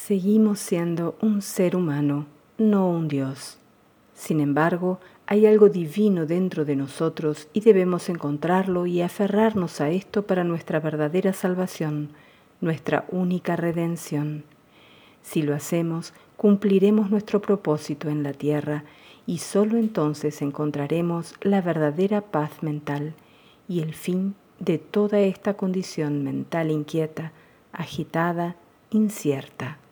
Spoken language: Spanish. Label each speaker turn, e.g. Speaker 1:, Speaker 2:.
Speaker 1: Seguimos siendo un ser humano, no un Dios. Sin embargo, hay algo divino dentro de nosotros y debemos encontrarlo y aferrarnos a esto para nuestra verdadera salvación, nuestra única redención. Si lo hacemos, cumpliremos nuestro propósito en la tierra y solo entonces encontraremos la verdadera paz mental y el fin de toda esta condición mental inquieta, agitada, incierta.